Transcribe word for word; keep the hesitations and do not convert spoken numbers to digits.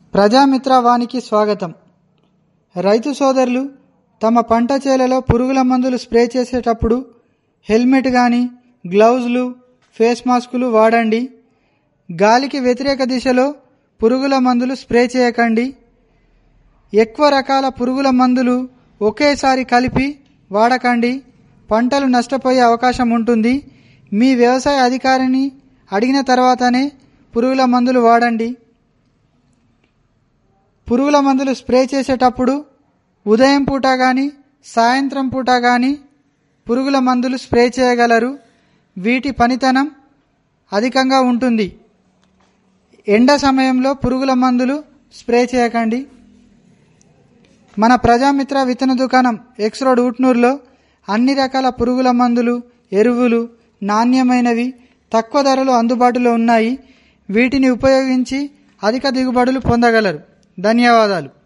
ప్రజామిత్ర వానికి స్వాగతం. రైతు సోదరులు తమ పంట చేలలో పురుగుల మందులు స్ప్రే చేసేటప్పుడు హెల్మెట్ కానీ, గ్లౌజులు, ఫేస్ మాస్కులు వాడండి. గాలికి వ్యతిరేక దిశలో పురుగుల మందులు స్ప్రే చేయకండి. ఎక్కువ రకాల పురుగుల మందులు ఒకేసారి కలిపి వాడకండి. పంటలు నష్టపోయే అవకాశం ఉంటుంది. మీ వ్యవసాయ అధికారిని అడిగిన తర్వాతనే పురుగుల మందులు వాడండి. పురుగుల మందులు స్ప్రే చేసేటప్పుడు ఉదయం పూట కానీ, సాయంత్రం పూట కానీ పురుగుల మందులు స్ప్రే చేయగలరు. వీటి పనితనం అధికంగా ఉంటుంది. ఎండ సమయంలో పురుగుల మందులు స్ప్రే చేయకండి. మన ప్రజామిత్ర విత్తన దుకాణం ఎక్స్ రోడ్ ఊట్నూరులో అన్ని రకాల పురుగుల మందులు, ఎరువులు నాణ్యమైనవి తక్కువ ధరలో అందుబాటులో ఉన్నాయి. వీటిని ఉపయోగించి అధిక దిగుబడులు పొందగలరు. ధన్యవాదాలు.